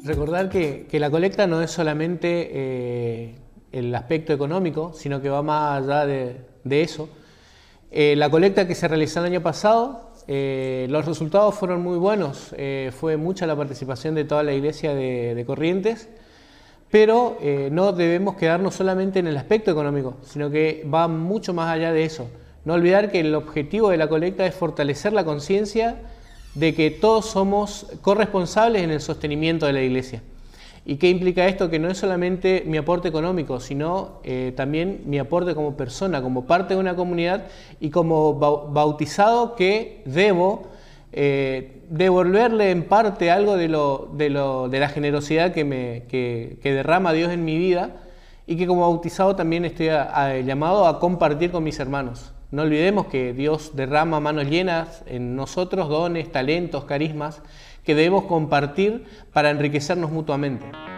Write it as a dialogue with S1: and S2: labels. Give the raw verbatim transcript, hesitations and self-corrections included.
S1: Recordar que, que la colecta no es solamente eh, el aspecto económico, sino que va más allá de, de eso. Eh, la colecta que se realizó el año pasado, eh, los resultados fueron muy buenos, eh, fue mucha la participación de toda la iglesia de, de Corrientes, pero eh, no debemos quedarnos solamente en el aspecto económico, sino que va mucho más allá de eso. No olvidar que el objetivo de la colecta es fortalecer la conciencia de que todos somos corresponsables en el sostenimiento de la iglesia. ¿Y qué implica esto? Que no es solamente mi aporte económico, sino eh, también mi aporte como persona, como parte de una comunidad y como bautizado que debo eh, devolverle en parte algo de, lo, de, lo, de la generosidad que, me, que, que derrama Dios en mi vida, y que como bautizado también estoy a, a, llamado a compartir con mis hermanos. No olvidemos que Dios derrama manos llenas en nosotros, dones, talentos, carismas, que debemos compartir para enriquecernos mutuamente.